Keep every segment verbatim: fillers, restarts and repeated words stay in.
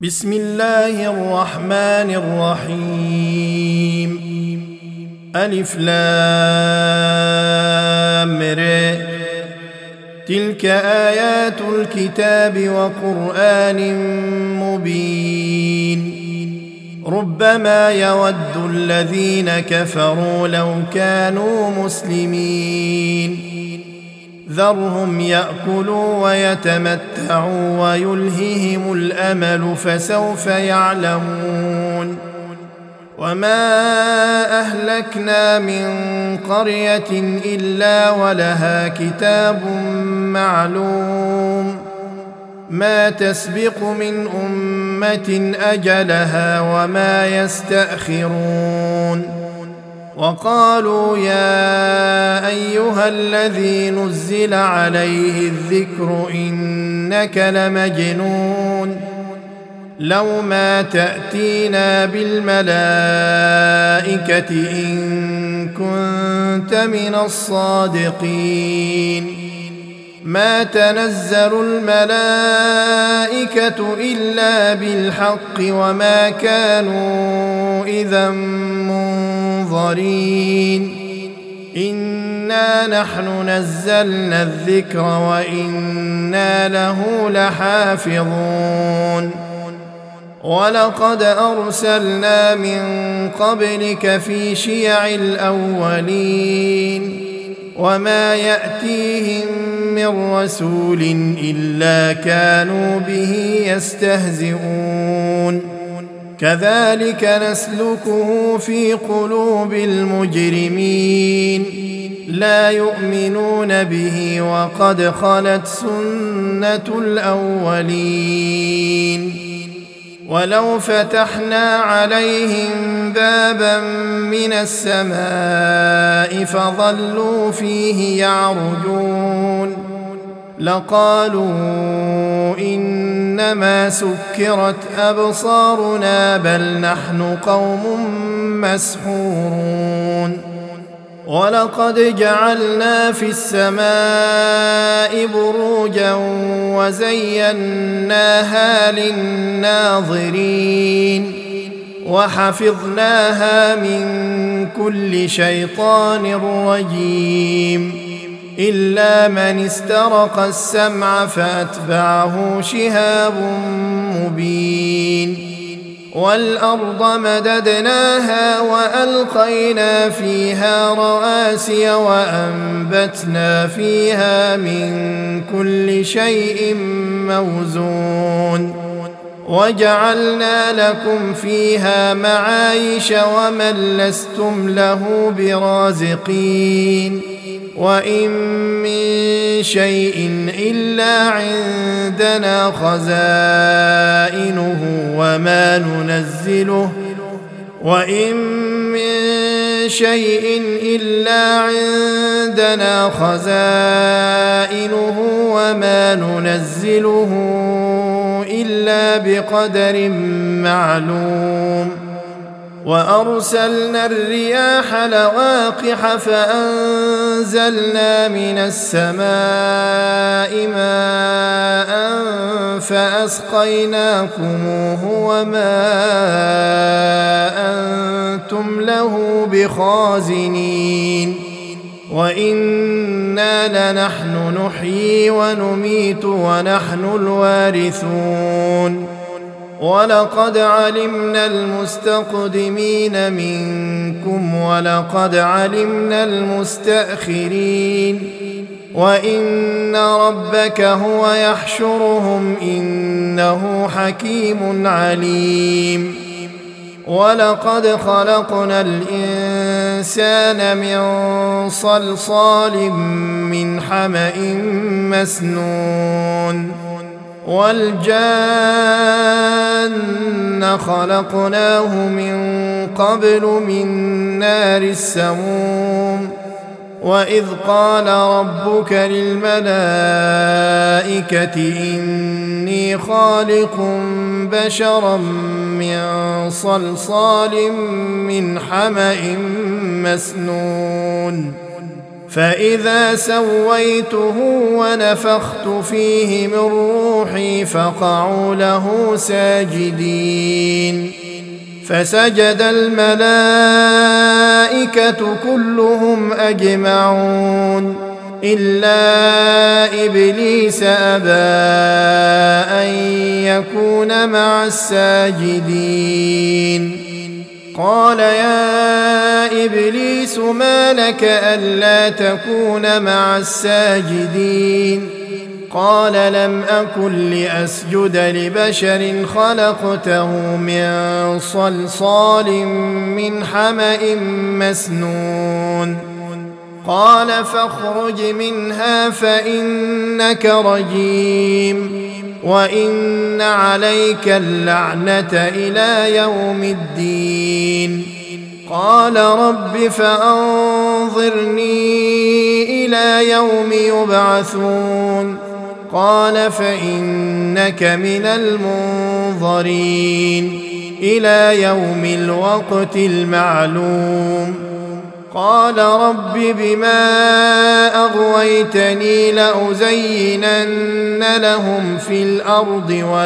بسم الله الرحمن الرحيم. ألف لام ر. تلك آيات الكتاب وقرآن مبين. ربما يود الذين كفروا لو كانوا مسلمين. ذرهم يأكلوا ويتمتعوا ويلههم الأمل فسوف يعلمون. وما أهلكنا من قرية إلا ولها كتاب معلوم ما تسبق من أمة أجلها وما يستأخرون. وقالوا يا أيها الذي نزل عليه الذكر إنك لمجنون لو ما تأتينا بالملائكة إن كنت من الصادقين. ما تنزل الملائكة إلا بالحق وما كانوا إذا منظرين. إنا نحن نزلنا الذكر وإنا له لحافظون. ولقد أرسلنا من قبلك في شيع الأولين وما يأتيهم من رسول إلا كانوا به يستهزئون. كذلك نسلكه في قلوب المجرمين لا يؤمنون به وقد خلت سنة الأولين. ولو فتحنا عليهم بابا من السماء فظلوا فيه يعرجون لقالوا إنما سكرت أبصارنا بل نحن قوم مسحورون. ولقد جعلنا في السماء بروجا وزيناها للناظرين وحفظناها من كل شيطان رجيم إلا من استرق السمع فأتبعه شهاب مبين. والأرض مددناها وألقينا فيها رواسي وأنبتنا فيها من كل شيء موزون وجعلنا لكم فيها معايش ومن لستم له برازقين. وإن من شيء إلا عندنا خزائنه وما ننزله وإن من شيء إلا عندنا خزائنه وما ننزله إلا بقدر معلوم. وأرسلنا الرياح لواقح فأنزلنا من السماء ماء فأسقيناكموه وما أنتم له بخازنين. وإنا لنحن نحيي ونميت ونحن الوارثون. ولقد علمنا المستقدمين منكم ولقد علمنا المستأخرين. وإن ربك هو يحشرهم إنه حكيم عليم. ولقد خلقنا الإنسان من صلصال من حمأ مسنون والجان خلقناه من قبل من نار السموم. وإذ قال ربك للملائكة إني خالق بشرا من صلصال من حمأ مسنون فإذا سويته ونفخت فيه من روحي فقعوا له ساجدين فسجد الملائكة كلهم أجمعون إلا إبليس أبى أن يكون مع الساجدين قال يا إبليس ما لك ألا تكون مع الساجدين قال لم أكن لأسجد لبشر خلقته من صلصال من حمأ مسنون قال فاخرج منها فإنك رجيم وإن عليك اللعنة إلى يوم الدين قال رب فأنظرني إلى يوم يبعثون قال فإنك من المنظرين إلى يوم الوقت المعلوم قال رب بما أغويتني لأزينن لهم في الأرض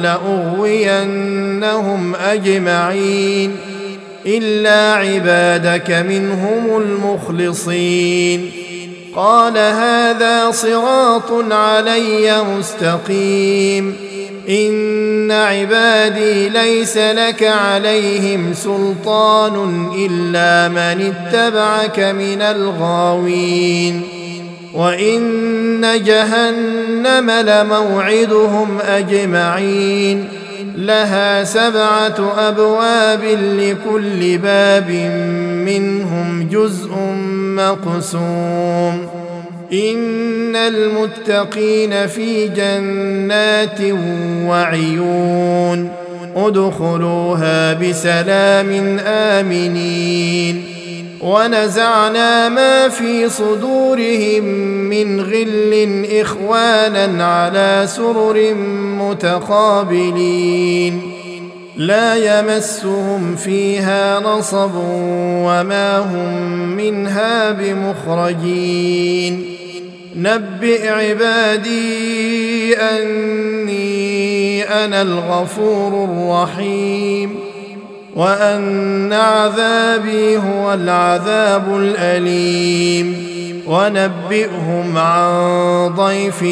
ولأغوينهم أجمعين إلا عبادك منهم المخلصين قال هذا صراط علي مستقيم إن عبادي ليس لك عليهم سلطان إلا من اتبعك من الغاوين وإن جهنم لموعدهم أجمعين لها سبعة أبواب لكل باب منهم جزء مقسوم إن المتقين في جنات وعيون ادخلوها بسلام آمنين ونزعنا ما في صدورهم من غل إخوانا على سرر متقابلين لا يمسهم فيها نصب وما هم منها بمخرجين نبئ عبادي أني أنا الغفور الرحيم وأن عذابي هو العذاب الأليم ونبئهم عن ضيف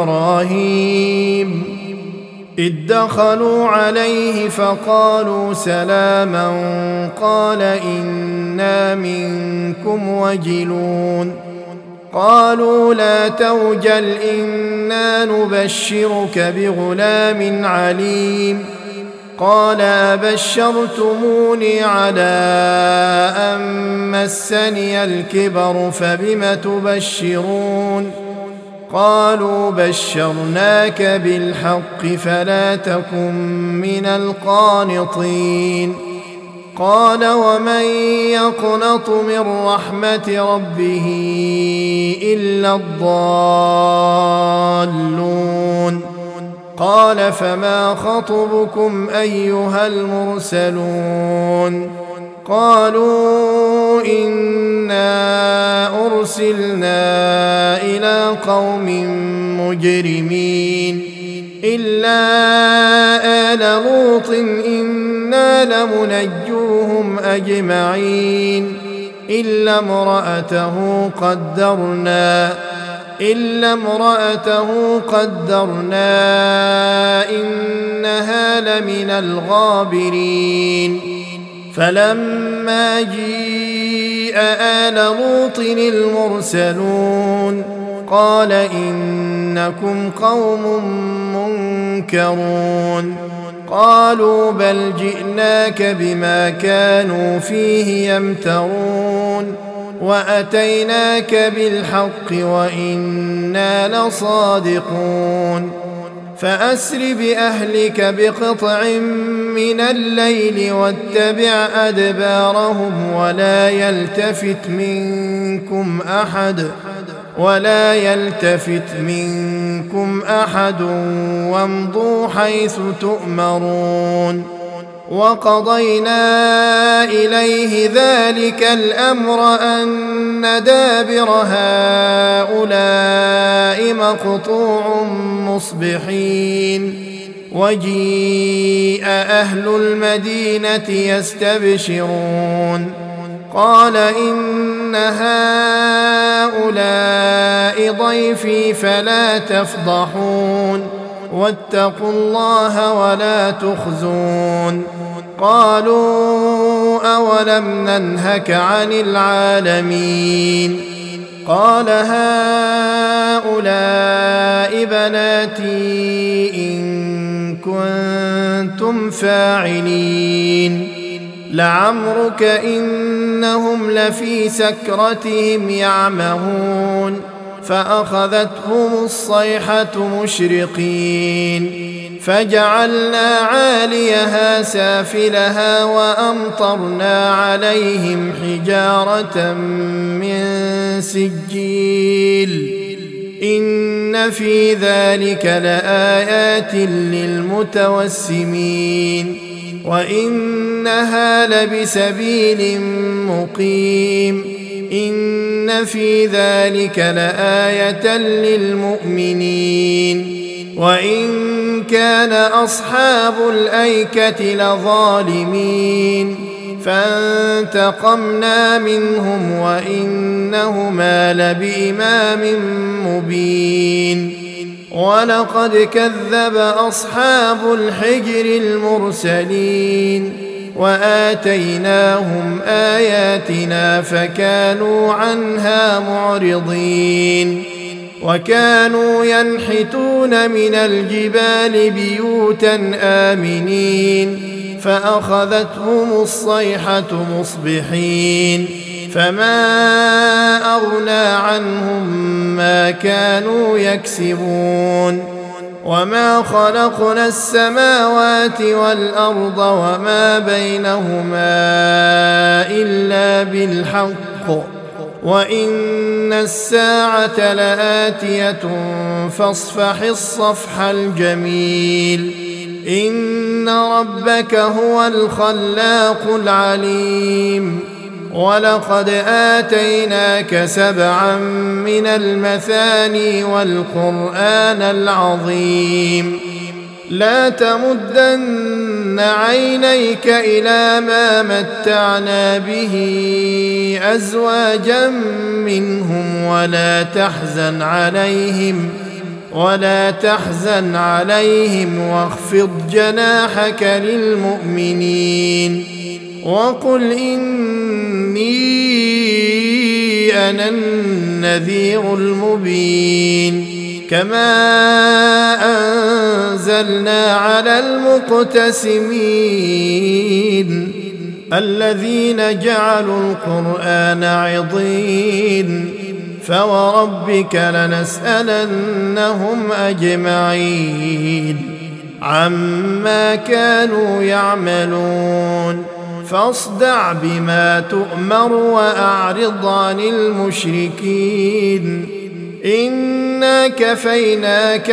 إبراهيم إذ دخلوا عليه فقالوا سلاما قال إنا منكم وجلون قالوا لا توجل إنا نبشرك بغلام عليم قال أبشرتموني على أن مسني الكبر فبم تبشرون قالوا بشرناك بالحق فلا تكن من القانطين قال ومن يقنط من رحمة ربه إلا الضالون قال فما خطبكم أيها المرسلون قالوا إنا أرسلنا إلى قوم مجرمين إلا آل لوط إنا لمنجوهم أجمعين إلا امرأته قدرنا إلا امرأته قدرنا إنها لمن الغابرين فلما جيء آل لوط المرسلون قال إنكم قوم منكرون قالوا بل جئناك بما كانوا فيه يمترون وأتيناك بالحق وإنا لصادقون فأسر بأهلك بقطع من الليل واتبع أدبارهم ولا يلتفت منكم أحد ولا يلتفت منكم أحد وامضوا حيث تؤمرون وقضينا إليه ذلك الأمر أن دابر هؤلاء مقطوع مصبحين وجيء أهل المدينة يستبشرون قال إن هؤلاء ضيفي فلا تفضحون واتقوا الله ولا تخزون قالوا أولم ننهك عن العالمين قال هؤلاء بناتي إن كنتم فاعلين لعمرك إنهم لفي سكرتهم يعمهون فأخذتهم الصيحة مشرقين فجعلنا عاليها سافلها وأمطرنا عليهم حجارة من سجيل إن في ذلك لآيات للمتوسمين وإنها لبسبيل مقيم إن في ذلك لآية للمؤمنين وإن كان أصحاب الأيكة لظالمين فانتقمنا منهم وإنهما لبإمام مبين ولقد كذب أصحاب الحجر المرسلين وآتيناهم آياتنا فكانوا عنها معرضين وكانوا ينحتون من الجبال بيوتا آمنين فأخذتهم الصيحة مصبحين فما أغنى عنهم ما كانوا يكسبون وما خلقنا السماوات والأرض وما بينهما إلا بالحق وإن الساعة لآتية فاصفح الصفح الجميل إن ربك هو الخلاق العليم ولقد آتيناك سبعا من المثاني والقرآن العظيم لا تمدن عينيك إلى ما متعنا به أزواجا منهم ولا تحزن عليهم ولا تحزن عليهم واخفض جناحك للمؤمنين وقل إني أنا النذير المبين كما أنزلنا على المقتسمين الذين جعلوا القرآن عضين فوربك لنسألنهم أجمعين عما كانوا يعملون فاصدع بما تؤمر وأعرض عن المشركين إنا كفيناك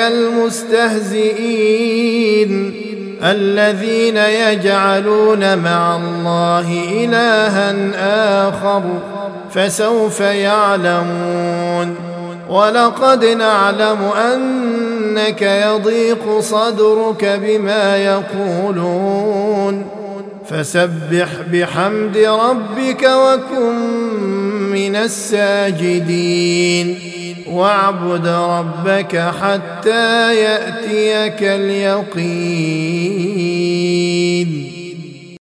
المستهزئين الذين يجعلون مع الله إلها آخر فسوف يعلمون ولقد نعلم أنك يضيق صدرك بما يقولون فسبح بحمد ربك وكن من الساجدين واعبد ربك حتى يأتيك اليقين.